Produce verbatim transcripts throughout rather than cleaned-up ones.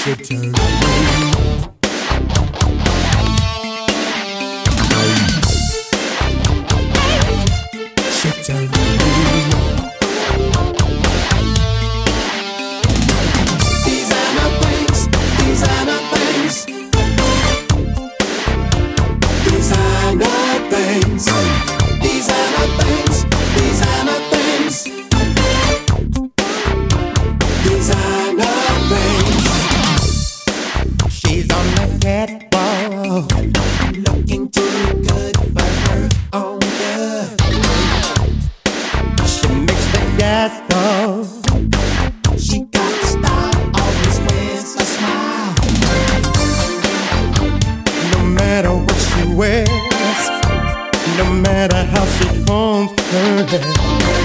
She turns She turns Designer things, designer things, designer things, designer things, designer things, designer things. She's on the catwalk, looking too good for her own good. She makes the gas go. She got style, always wears a smile. No matter what she wears, no matter how she combs her hair,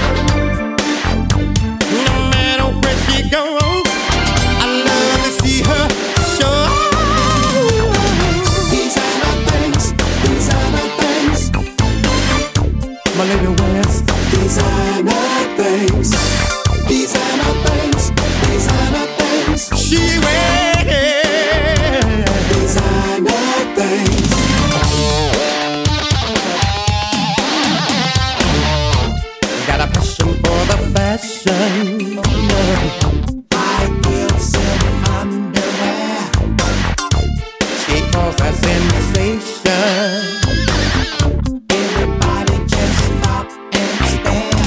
no matter where she goes, I love to see her show. Designer things, designer things, my lady wears designer things, designer things, designer things. She wears designer things. Got a passion for the fashion. High heel silk underwear. She calls that sensation. Everybody just stop and stare.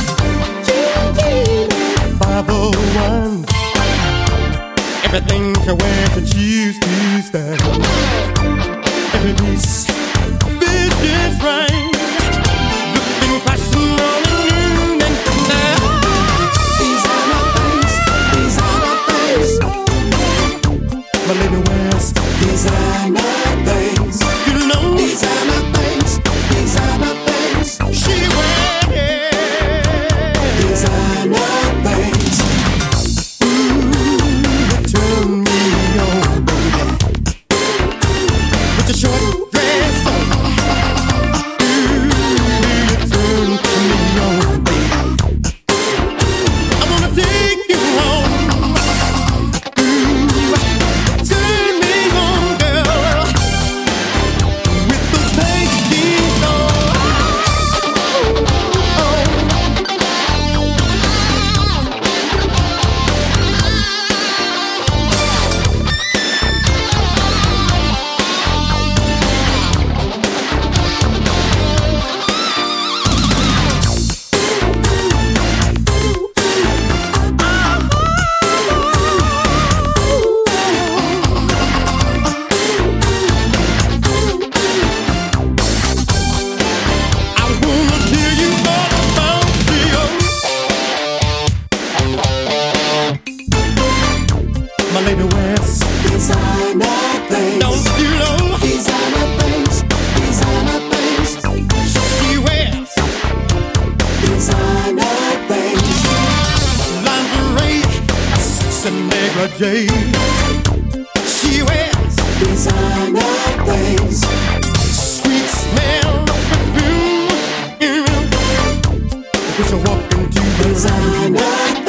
five oh one. Everything she wears and she's to style. Every piece fits just right. Looking fashion on the noon and now. Designer things, designer things, my lady wears designer things. You know, designer things, designer things. She wears designer things. Ooh, you turn me on, baby, with your short dress on. Ooh, you turn me on, baby. I wanna take you home. Ooh, turn me on, girl, with those panties on. I wanna tell you all about you. My lady wears designer things. Don't you know? Designer things, designer things. She wears designer things. Lingerie, sex and negligee. She wears designer things. Sweet smell of perfume. When she walk into the designer